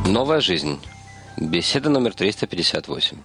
Новая жизнь. Беседа номер 358.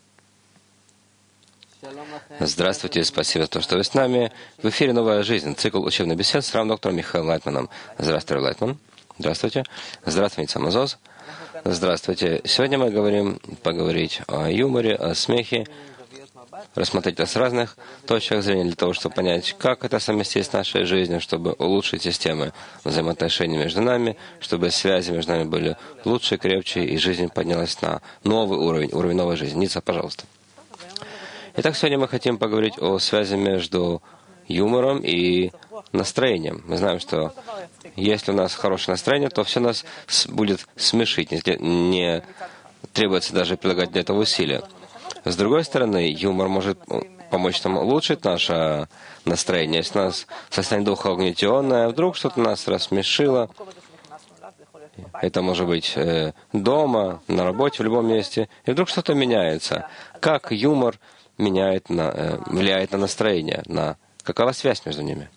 Здравствуйте, спасибо за то, что вы с нами. В эфире «Новая жизнь», цикл учебных бесед с равдоктором Михаилом Лайтманом. Здравствуйте, Лайтман. Здравствуйте. Здравствуйте, Самозоз. Здравствуйте. Сегодня мы поговорить о юморе, о смехе, рассмотреть это с разных точек зрения, для того, чтобы понять, как это совместить с нашей жизнью, чтобы улучшить системы взаимоотношений между нами, чтобы связи между нами были лучше, крепче, и жизнь поднялась на новый уровень новой жизни. Ница, пожалуйста. Итак, сегодня мы хотим поговорить о связи между юмором и настроением. Мы знаем, что если у нас хорошее настроение, то все нас будет смешить, не требуется даже прилагать для этого усилия. С другой стороны, юмор может помочь нам улучшить наше настроение. Если у нас состояние духа угнетенное, вдруг что-то нас рассмешило, это может быть дома, на работе, в любом месте, и вдруг что-то меняется. Как юмор влияет на настроение, какова связь между ними?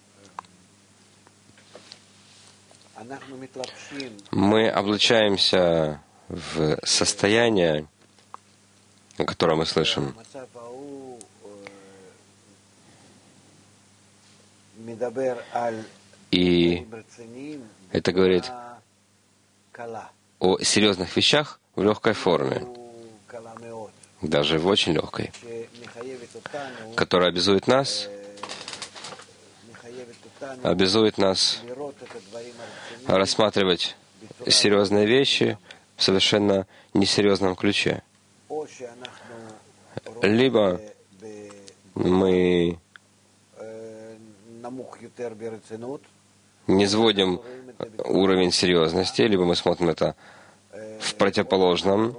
Мы облачаемся в состояние, о котором мы слышим. И это говорит о серьезных вещах в легкой форме, даже в очень легкой, которая обязует нас рассматривать серьезные вещи в совершенно несерьезном ключе. Либо мы не сводим уровень серьезности, либо мы смотрим это в противоположном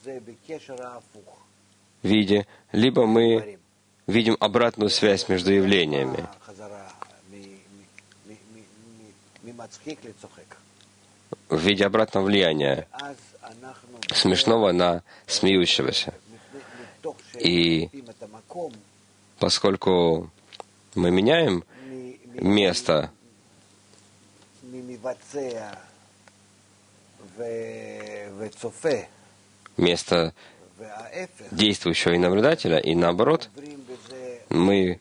виде, либо мы видим обратную связь между явлениями. В виде обратного влияния смешного на смеющегося. И поскольку мы меняем место действующего и наблюдателя, и наоборот, мы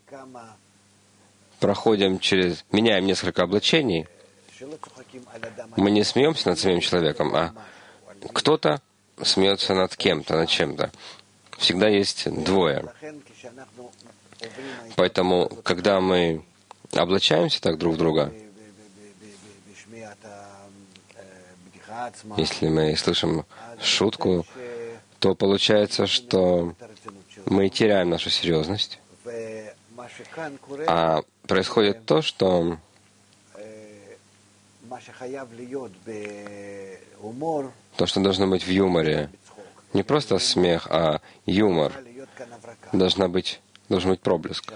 меняем несколько облачений. Мы не смеемся над самим человеком, а кто-то смеется над кем-то, над чем-то. Всегда есть двое. Поэтому, когда мы облачаемся так друг в друга, если мы слышим шутку, то получается, что мы теряем нашу серьезность. А происходит то, что должно быть в юморе, не просто смех, а юмор, должен быть проблеск.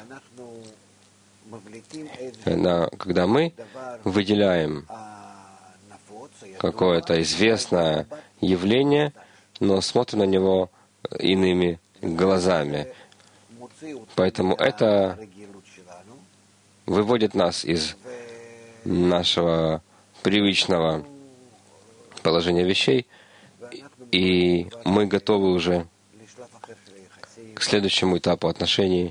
Когда мы выделяем какое-то известное явление, но смотрим на него иными глазами. Поэтому это выводит нас из нашего привычного положения вещей, и мы готовы уже к следующему этапу отношений.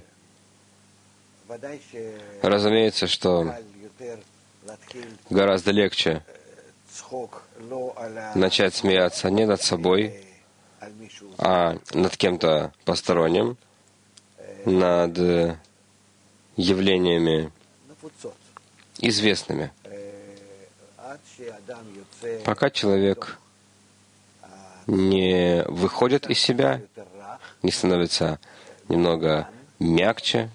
Разумеется, что гораздо легче начать смеяться не над собой, а над кем-то посторонним, над явлениями известными. Пока человек не выходит из себя, не становится немного мягче,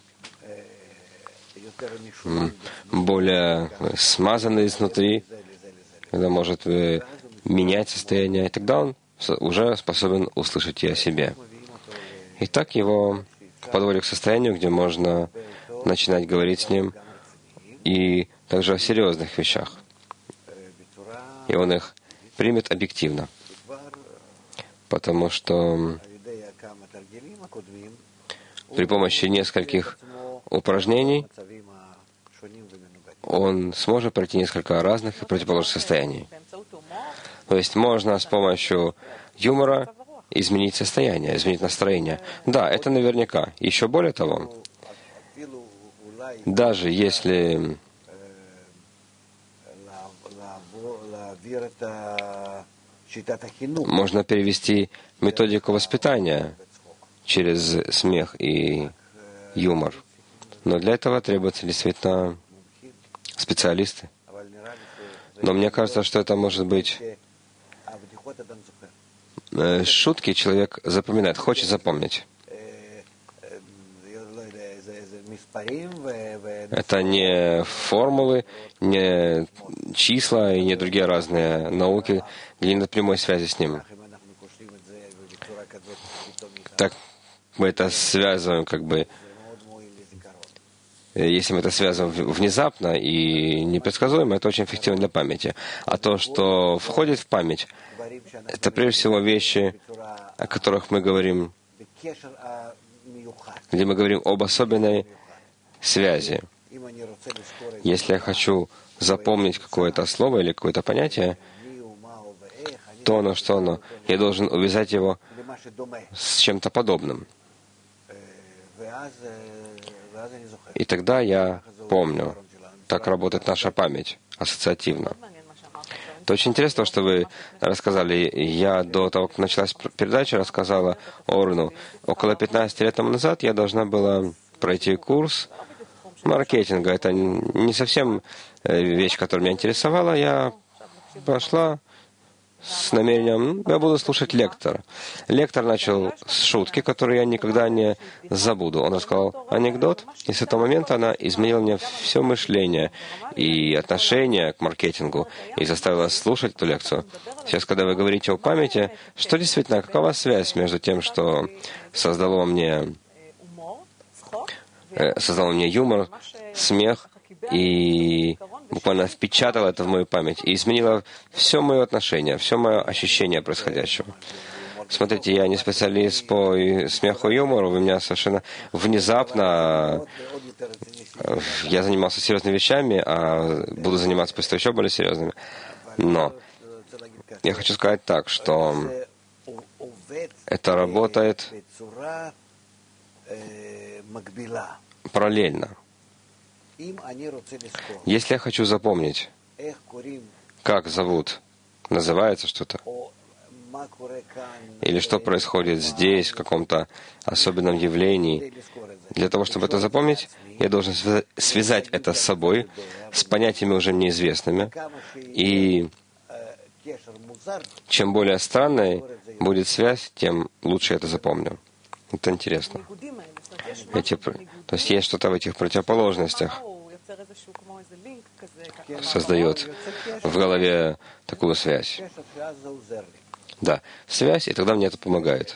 более смазанный изнутри, когда может менять состояние, и тогда он уже способен услышать и о себе. И так его подводят к состоянию, где можно начинать говорить с ним и также о серьезных вещах. И он их примет объективно. Потому что при помощи нескольких упражнений он сможет пройти несколько разных и противоположных состояний. То есть можно с помощью юмора изменить состояние, изменить настроение. Да, это наверняка. Еще более того, даже если можно перевести методику воспитания через смех и юмор. Но для этого требуются действительно специалисты. Но мне кажется, что это может быть шутки человек запоминает, хочет запомнить. Это не формулы, не числа и не другие разные науки, где нет прямой связи с ним. Так мы это связываем, если мы это связываем внезапно и непредсказуемо, это очень эффективно для памяти. А то, что входит в память, это прежде всего вещи, о которых мы говорим, где мы говорим об особенной связи. Если я хочу запомнить какое-то слово или какое-то понятие, то оно, что оно, я должен увязать его с чем-то подобным. И тогда я помню. Так работает наша память, ассоциативно. Это очень интересно, что вы рассказали. Я до того, как началась передача, рассказала Орну. Около 15 лет тому назад я должна была пройти курс маркетинга. Это не совсем вещь, которая меня интересовала. Я пошла с намерением, я буду слушать лектора. Лектор начал с шутки, которую я никогда не забуду. Он рассказал анекдот, и с этого момента она изменила мне все мышление и отношение к маркетингу, и заставила слушать эту лекцию. Сейчас, когда вы говорите о памяти, что действительно, какова связь между тем, что создало во мне юмор, смех, и буквально впечатала это в мою память и изменила все мое отношение, все мое ощущение происходящего. Смотрите, я не специалист по смеху и юмору, вы меня совершенно внезапно... Я занимался серьезными вещами, а буду заниматься после еще более серьезными. Но я хочу сказать так, что это работает параллельно. Если я хочу запомнить, как зовут, называется что-то, или что происходит здесь, в каком-то особенном явлении, для того, чтобы это запомнить, я должен связать это с собой, с понятиями уже неизвестными, и чем более странной будет связь, тем лучше я это запомню. Это интересно. То есть есть что-то в этих противоположностях, создает в голове такую связь. Да, связь, и тогда мне это помогает.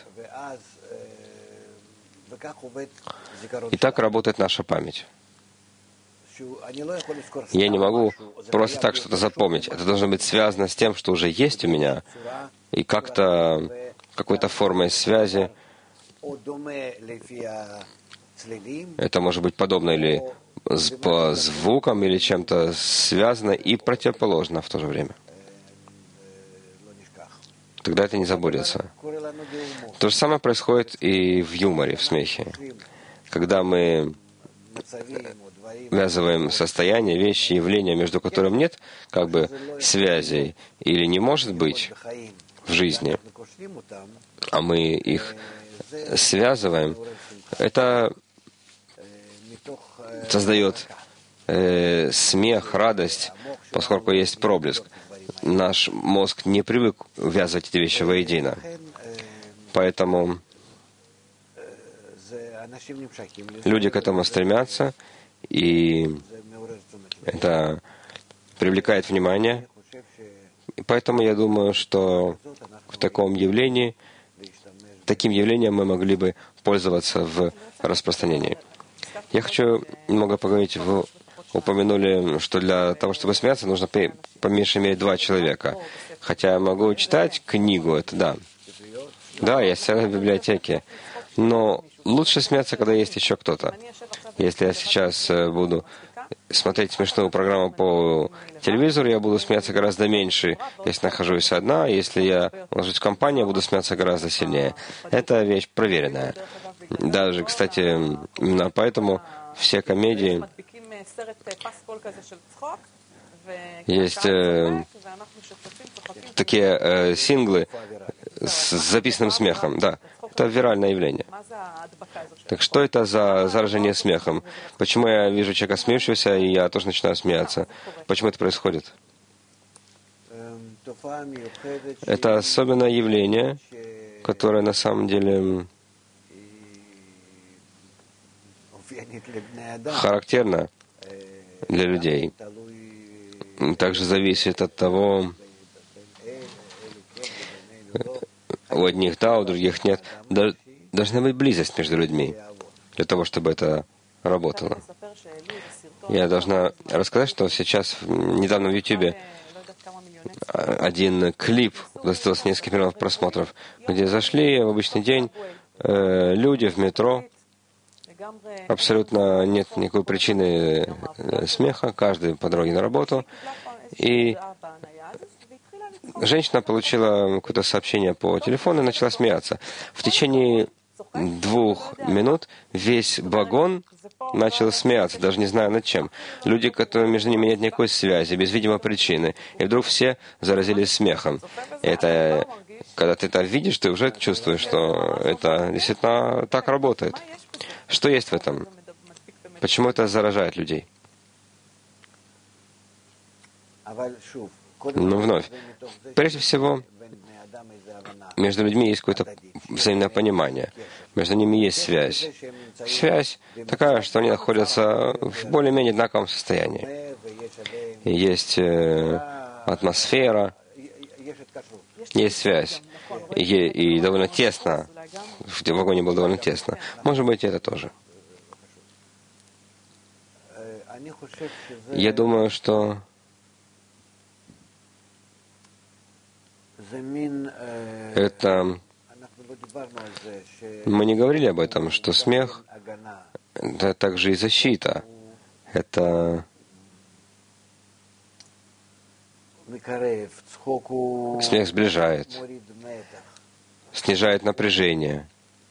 И так работает наша память. Я не могу просто так что-то запомнить. Это должно быть связано с тем, что уже есть у меня, и как-то какой-то формой связи. Это может быть подобно или по звукам, или чем-то связано и противоположно в то же время. Тогда это не забудется. То же самое происходит и в юморе, в смехе. Когда мы связываем состояние, вещи, явления, между которыми нет как бы связей или не может быть в жизни, а мы их связываем, это создает смех, радость, поскольку есть проблеск. Наш мозг не привык ввязывать эти вещи воедино. Поэтому люди к этому стремятся, и это привлекает внимание. И поэтому я думаю, что в таким явлением мы могли бы пользоваться в распространении. Я хочу немного поговорить. Вы упомянули, что для того, чтобы смеяться, нужно по меньшей мере 2 человека. Хотя я могу читать книгу, это да. Да, я сяду в библиотеке. Но лучше смеяться, когда есть еще кто-то. Если я сейчас буду смотреть смешную программу по телевизору, я буду смеяться гораздо меньше, если нахожусь одна. Если я ложусь в компанию, я буду смеяться гораздо сильнее. Это вещь проверенная. Даже, кстати, именно поэтому все комедии есть такие синглы с записанным смехом. Да, это виральное явление. Так что это за заражение смехом? Почему я вижу человека смеющегося, и я тоже начинаю смеяться? Почему это происходит? Это особенное явление, которое на самом деле характерно для людей. Также зависит от того, у одних да, у других нет. Должна быть близость между людьми для того, чтобы это работало. Я должна рассказать, что сейчас недавно в YouTube один клип достался несколько миллионов просмотров, где зашли в обычный день люди в метро. Абсолютно нет никакой причины смеха, каждый по дороге на работу. И женщина получила какое-то сообщение по телефону и начала смеяться. В течение 2 минут весь вагон начал смеяться, даже не зная над чем. Люди, которые между ними нет никакой связи, без видимой причины. И вдруг все заразились смехом. И это, когда ты это видишь, ты уже чувствуешь, что это действительно так работает. Что есть в этом? Почему это заражает людей? Но вновь, прежде всего, между людьми есть какое-то взаимное понимание. Между ними есть связь. Связь такая, что они находятся в более-менее одинаковом состоянии. Есть атмосфера, есть связь. И довольно тесно. В вагоне было довольно тесно. Может быть, это тоже. Я думаю, что это... Мы не говорили об этом, что смех — это также и защита. Это смех сближает, снижает напряжение,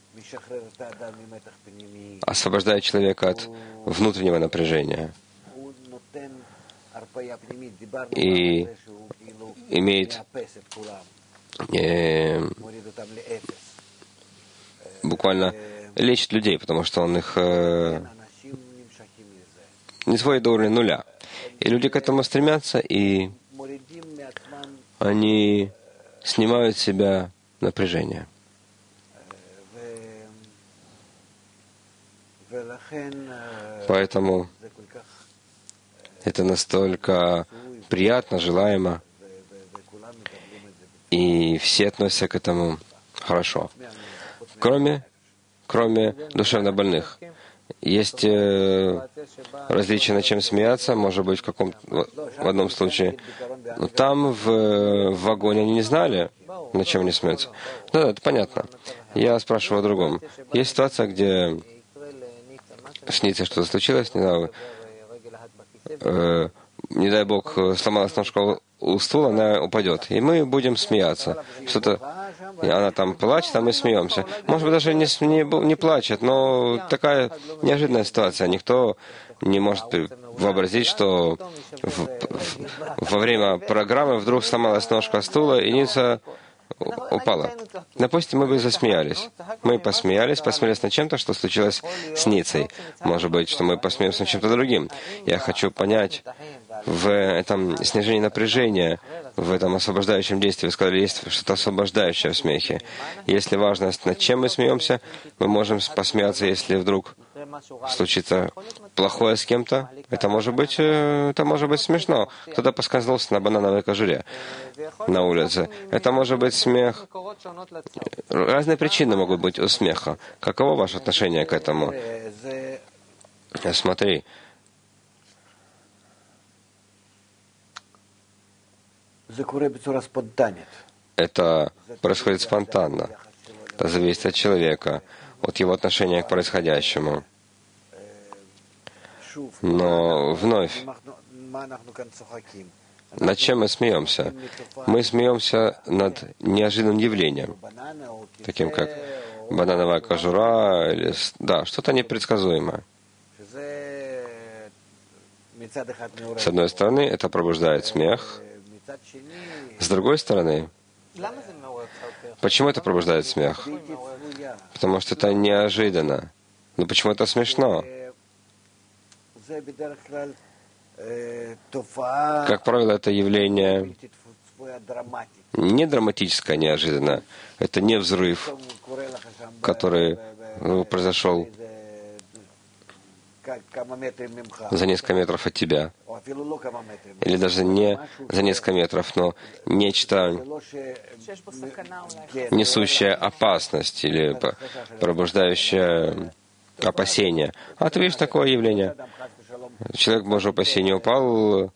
освобождает человека от внутреннего напряжения и имеет буквально лечит людей, потому что он их не сводит до уровня нуля. И люди к этому стремятся, и они снимают с себя напряжение. Поэтому это настолько приятно, желаемо, и все относятся к этому хорошо. Кроме душевно больных. Есть различия, над чем смеяться, может быть, в одном случае. Но там в вагоне они не знали, над чем они смеются. Да, это понятно. Я спрашиваю о другом. Есть ситуация, где снится, что-то случилось, не дай Бог, сломалась ножка у стула, она упадет. И мы будем смеяться. Что-то она там плачет, а мы смеемся. Может быть, даже не плачет, но такая неожиданная ситуация. Никто не может вообразить, что во время программы вдруг сломалась ножка стула, и Ница упала. Допустим, мы бы засмеялись. Мы посмеялись над чем-то, что случилось с Ницей. Может быть, что мы посмеемся над чем-то другим. Я хочу понять, в этом снижении напряжения, в этом освобождающем действии, вы сказали, есть что-то освобождающее в смехе. Если важно, над чем мы смеемся, мы можем посмеяться, если вдруг случится плохое с кем-то. Это может быть смешно. Кто-то поскользнулся на банановой кожуре на улице. Это может быть смех. Разные причины могут быть у смеха. Каково ваше отношение к этому? Смотри. Это происходит спонтанно. Это зависит от человека, от его отношения к происходящему. Но вновь, над чем мы смеемся? Мы смеемся над неожиданным явлением, таким как банановая кожура, или, да, что-то непредсказуемое. С одной стороны, это пробуждает смех. С другой стороны, почему это пробуждает смех? Потому что это неожиданно. Но почему это смешно? Как правило, это явление не драматическое, неожиданно. Это не взрыв, который произошел за несколько метров от тебя. Или даже не за несколько метров, но нечто, несущее опасность или пробуждающее опасение. А ты видишь такое явление. Человек, боже упаси, не попал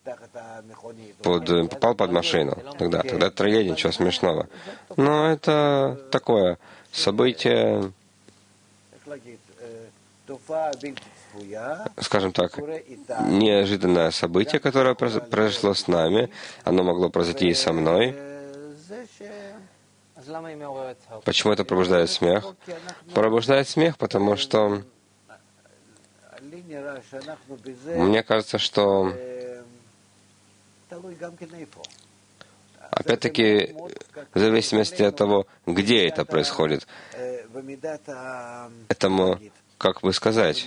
под машину. Тогда трагедия, ничего смешного. Но это такое событие, скажем так, неожиданное событие, которое произошло с нами. Оно могло произойти и со мной. Почему это пробуждает смех? Пробуждает смех, потому что мне кажется, что опять-таки в зависимости от того, где это происходит, этому, как бы сказать,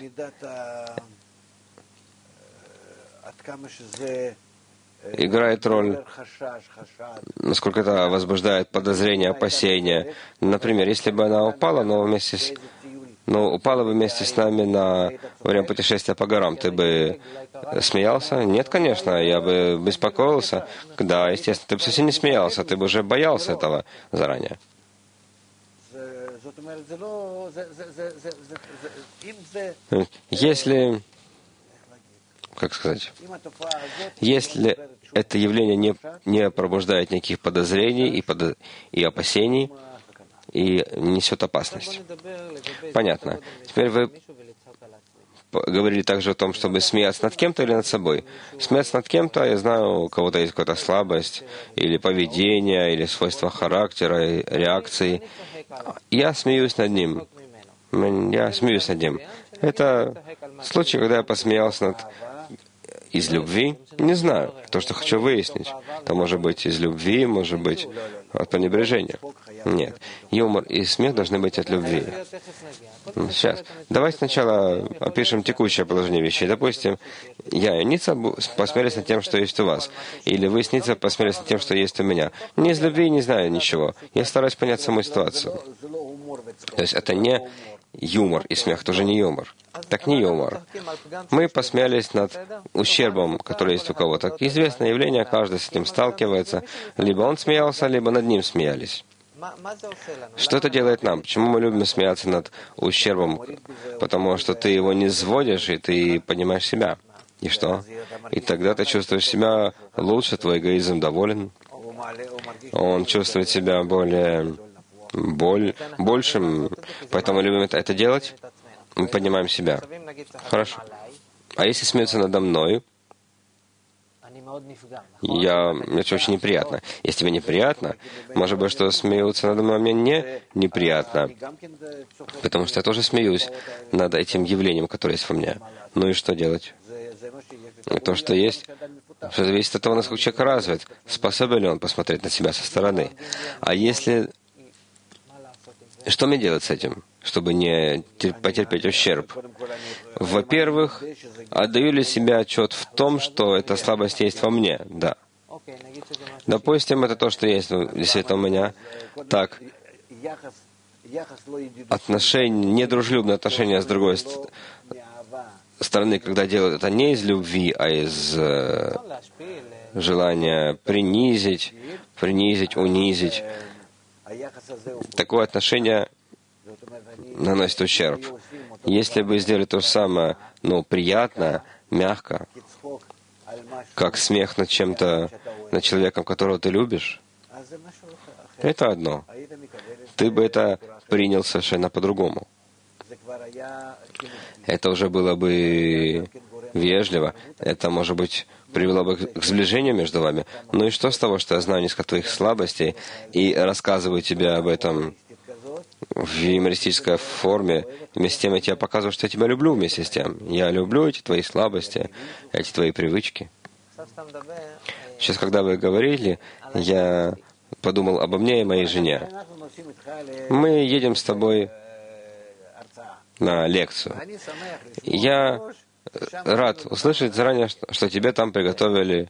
играет роль, насколько это возбуждает подозрения, опасения. Например, если бы она упала, но упала бы вместе с нами во время путешествия по горам, ты бы смеялся? Нет, конечно, я бы беспокоился. Да, естественно, ты бы совсем не смеялся, ты бы уже боялся этого заранее. Если, как сказать, если это явление не пробуждает никаких подозрений и опасений, и несет опасность. Понятно. Теперь вы говорили также о том, чтобы смеяться над кем-то или над собой. Смеяться над кем-то, я знаю, у кого-то есть какая-то слабость, или поведение, или свойства характера, реакции. Я смеюсь над ним. Это случай, когда я посмеялся из любви. Не знаю, то, что хочу выяснить. Это может быть из любви, может быть от пренебрежения. Нет. Юмор и смех должны быть от любви. Сейчас. Давайте сначала опишем текущее положение вещей. Допустим, я и Ницца посмеялись над тем, что есть у вас. Или вы с Ницей посмеялись над тем, что есть у меня. Не из любви не знаю ничего. Я стараюсь понять саму ситуацию. То есть это не юмор, и смех тоже не юмор. Так не юмор. Мы посмеялись над ущербом, который есть у кого-то. Известное явление, каждый с этим сталкивается. Либо он смеялся, либо над ним смеялись. Что это делает нам? Почему мы любим смеяться над ущербом? Потому что ты его не сводишь, и ты понимаешь себя. И что? И тогда ты чувствуешь себя лучше, твой эгоизм доволен. Он чувствует себя большим, поэтому любим это делать. Мы понимаем себя. Хорошо. А если смеются надо мной, мне очень неприятно. Если тебе неприятно, может быть, что смеются надо мной, мне не неприятно. Потому что я тоже смеюсь над этим явлением, которое есть во мне. Ну и что делать? То, что есть, все зависит от того, насколько человек развит, способен ли он посмотреть на себя со стороны. А если... Что мне делать с этим, чтобы не потерпеть ущерб? Во-первых, отдаю ли себе отчет в том, что эта слабость есть во мне? Да. Допустим, это то, что есть действительно у меня. Так, недружелюбное отношение с другой стороны, когда делают это не из любви, а из желания принизить, унизить. Такое отношение наносит ущерб. Если бы сделали то же самое, но приятно, мягко, как смех над чем-то, над человеком, которого ты любишь, это одно. Ты бы это принял совершенно по-другому. Это уже было бы вежливо. Это, может быть, привело бы к сближению между вами. Ну и что с того, что я знаю несколько твоих слабостей и рассказываю тебе об этом в юмористической форме. Вместе с тем я тебе показываю, что я тебя люблю вместе с тем. Я люблю эти твои слабости, эти твои привычки. Сейчас, когда вы говорили, я подумал обо мне и моей жене. Мы едем с тобой на лекцию. Я рад услышать заранее, что тебе там приготовили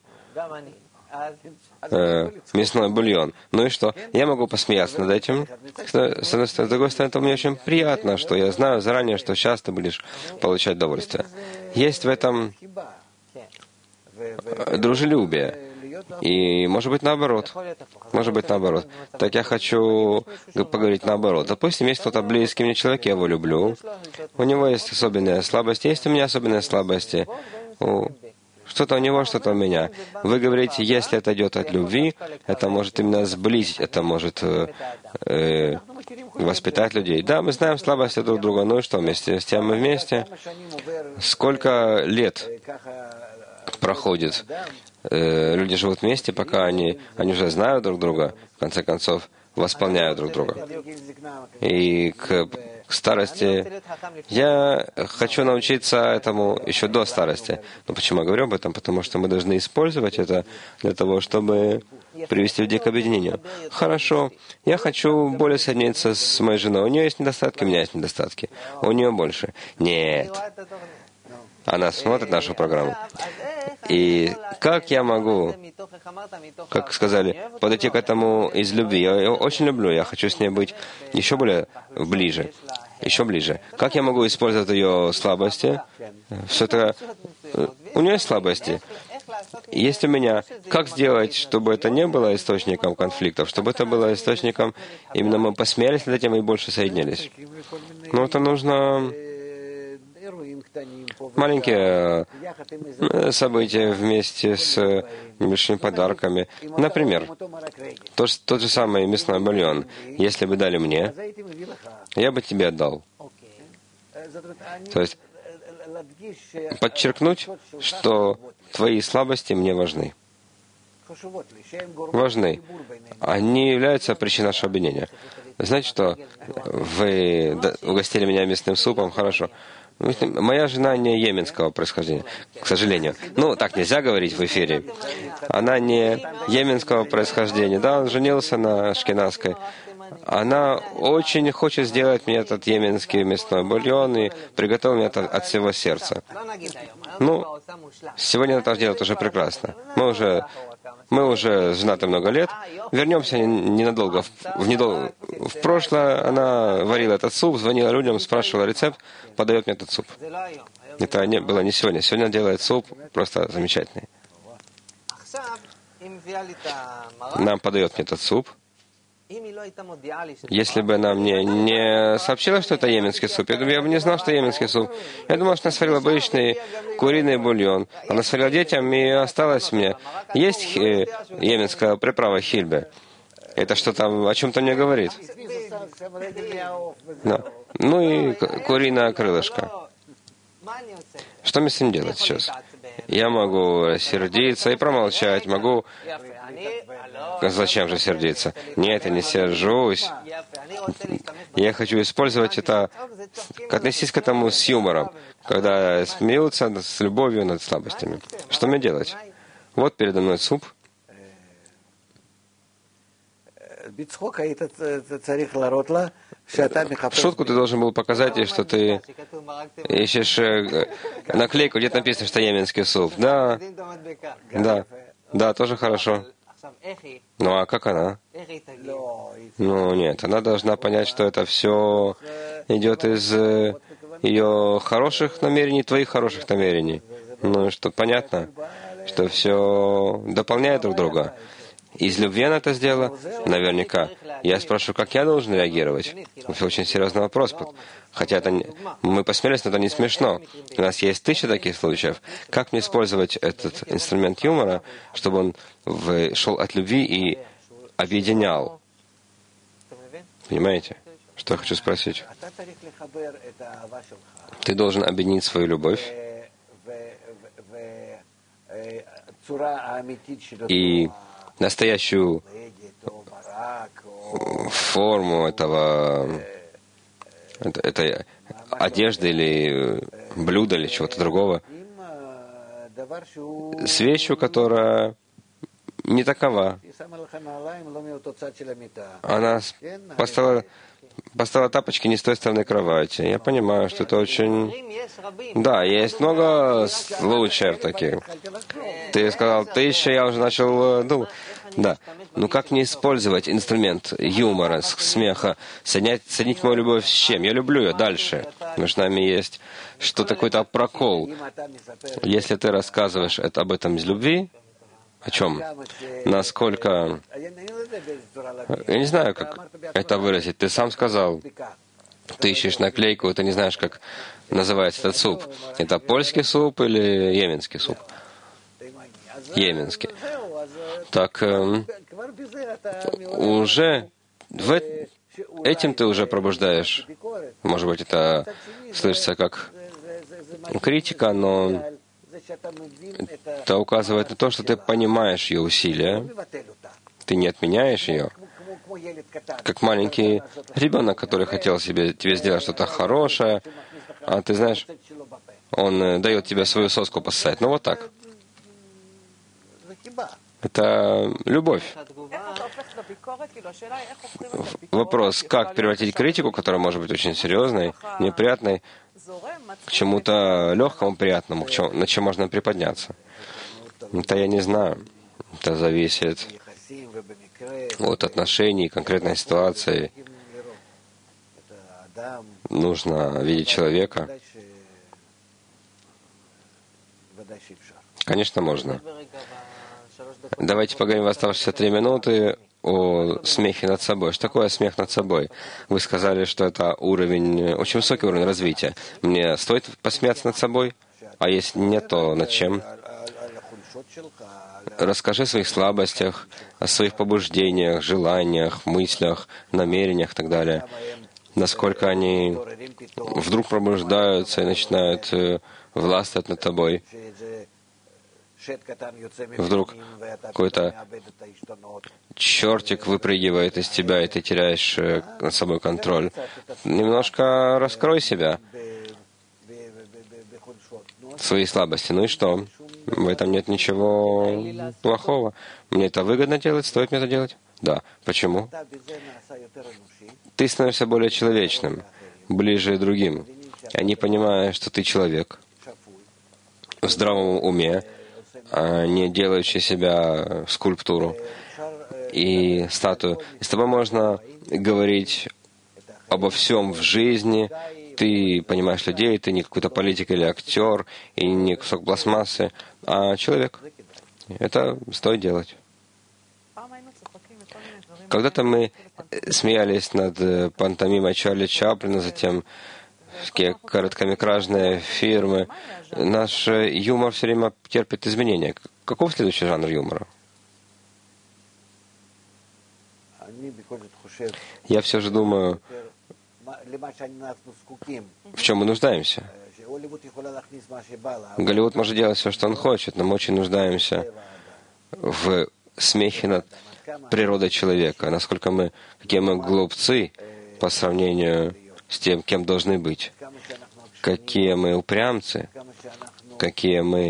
мясной бульон. Ну и что? Я могу посмеяться над этим. С одной стороны, с другой стороны, это мне очень приятно, что я знаю заранее, что сейчас ты будешь получать удовольствие. Есть в этом дружелюбие. И, может быть, наоборот. Может быть, наоборот. Так я хочу поговорить наоборот. Допустим, есть кто-то близкий мне человек, я его люблю. У него есть особенные слабости, есть у меня особенные слабости. Что-то у него, что-то у меня. Вы говорите, если это идет от любви, это может именно сблизить, это может воспитать людей. Да, мы знаем слабости друг друга, ну и что, вместе с тем мы вместе. Сколько лет проходит? Люди живут вместе, пока они уже знают друг друга, в конце концов, восполняют друг друга. И к старости я хочу научиться этому еще до старости. Но почему я говорю об этом? Потому что мы должны использовать это для того, чтобы привести людей к объединению. Хорошо, я хочу более соединиться с моей женой. У нее есть недостатки, у меня есть недостатки. У нее больше. Нет. Она смотрит нашу программу. И как я могу, как сказали, подойти к этому из любви? Я ее очень люблю, я хочу с ней быть еще более ближе, еще ближе. Как я могу использовать ее слабости? Все-таки у нее есть слабости. Есть у меня. Как сделать, чтобы это не было источником конфликтов, чтобы это было источником, именно мы посмеялись над этим и больше соединились? Ну, это нужно маленькие события вместе с небольшими подарками. Например, тот же самый мясной бульон. Если бы дали мне, я бы тебе отдал. То есть подчеркнуть, что твои слабости мне важны. Важны. Они являются причиной нашего объединения. Знаете что? Вы угостили меня мясным супом, хорошо. Моя жена не йеменского происхождения, к сожалению. Ну, так нельзя говорить в эфире. Она не йеменского происхождения. Да, он женился на ашкеназской. Она очень хочет сделать мне этот йеменский мясной бульон и приготовить мне это от всего сердца. Ну, сегодня она так делает уже прекрасно. Мы уже женаты много лет. Вернемся ненадолго. В прошлое она варила этот суп, звонила людям, спрашивала рецепт, подает мне этот суп. Это было не сегодня. Сегодня она делает суп просто замечательный. Нам подает мне этот суп. Если бы она мне не сообщила, что это йеменский суп, я бы не знал, что йеменский суп. Я думал, что она сварила обычный куриный бульон. Она сварила детям и осталось мне. Есть йеменская приправа хильбе. Это что-то о чем-то мне говорит. Да. Ну и куриное крылышко. Что мне с ним делать сейчас? Я могу сердиться и промолчать, могу... Зачем же сердиться? Нет, я не сержусь. Я хочу использовать это, относиться к этому с юмором, когда смеются с любовью над слабостями. Что мне делать? Вот передо мной суп. В шутку ты должен был показать ей, что ты ищешь наклейку, где написано, что йеменский суп. Да, тоже хорошо. Ну а как она? Ну нет, она должна понять, что это все идет из ее хороших намерений, твоих хороших намерений. Ну что понятно, что все дополняет друг друга. Из любви она это сделала? Наверняка. Я спрашиваю, как я должен реагировать? Это очень серьезный вопрос. Хотя мы посмеялись, но это не смешно. У нас есть 1000 таких случаев. Как мне использовать этот инструмент юмора, чтобы он шел от любви и объединял? Понимаете, что я хочу спросить? Ты должен объединить свою любовь и настоящую форму этой одежды или блюда или чего-то другого, с вещью, которая не такова. Она поставила тапочки не с той стороны кровати. Я понимаю, что это очень... Да, есть много случаев таких. Ты сказал 1000, я уже начал думать. Да. Ну как не использовать инструмент юмора, смеха, соединить мою любовь с чем? Я люблю ее дальше. Между нами есть что-то, какой-то прокол. Если ты рассказываешь об этом из любви, о чем? Насколько... Я не знаю, как это выразить. Ты сам сказал, ты ищешь наклейку, ты не знаешь, как называется этот суп. Это польский суп или йеменский суп? Йеменский. Так уже этим ты уже пробуждаешь. Может быть, это слышится как критика, но это указывает на то, что ты понимаешь ее усилия, ты не отменяешь ее. Как маленький ребенок, который хотел тебе сделать что-то хорошее, а ты знаешь, он дает тебе свою соску поссать. Ну вот так. Это любовь. Вопрос, как превратить критику, которая может быть очень серьезной, неприятной, к чему-то легкому, приятному, на чем можно приподняться. Это я не знаю. Это зависит от отношений, конкретной ситуации. Нужно видеть человека. Конечно, можно. Давайте поговорим в оставшиеся 3 минуты о смехе над собой. Что такое смех над собой? Вы сказали, что это очень высокий уровень развития. Мне стоит посмеяться над собой? А если нет, то над чем? Расскажи о своих слабостях, о своих побуждениях, желаниях, мыслях, намерениях и так далее. Насколько они вдруг пробуждаются и начинают властвовать над тобой. Вдруг какой-то чертик выпрыгивает из тебя, и ты теряешь над собой контроль. Немножко раскрой себя, свои слабости. Ну и что? В этом нет ничего плохого. Мне это выгодно делать, стоит мне это делать? Да. Почему? Ты становишься более человечным, ближе к другим. Они понимают, что ты человек в здравом уме, а не делающий себя скульптуру и статую. И с тобой можно говорить обо всем в жизни. Ты понимаешь людей, ты не какой-то политик или актер, и не кусок пластмассы, а человек. Это стоит делать. Когда-то мы смеялись над пантомимой Чарли Чаплина, затем такие короткометражные фильмы. Наш юмор все время терпит изменения. Каков следующий жанр юмора? Я все же думаю, в чем мы нуждаемся. Голливуд может делать все, что он хочет, но мы очень нуждаемся в смехе над природой человека. Какие мы глупцы по сравнению с тем, кем должны быть. Какие мы упрямцы, как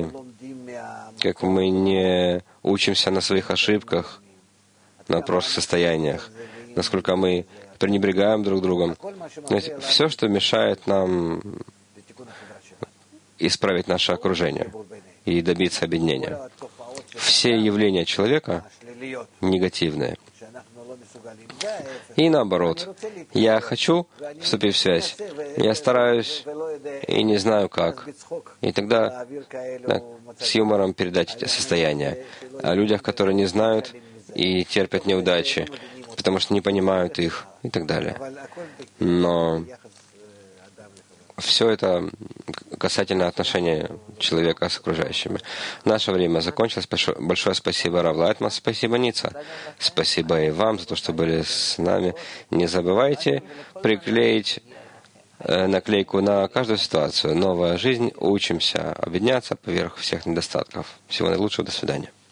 мы не учимся на своих ошибках, на прошлых состояниях, насколько мы пренебрегаем друг другом. Все, что мешает нам исправить наше окружение и добиться объединения. Все явления человека негативные. И наоборот, я хочу вступить в связь, я стараюсь и не знаю как. И тогда с юмором передать эти состояния. О людях, которые не знают и терпят неудачи, потому что не понимают их и так далее. Но все это касательно отношения человека с окружающими. Наше время закончилось. Большое спасибо, Рав Лайтман. Спасибо, Ница. Спасибо и вам за то, что были с нами. Не забывайте приклеить наклейку на каждую ситуацию. Новая жизнь. Учимся объединяться поверх всех недостатков. Всего наилучшего. До свидания.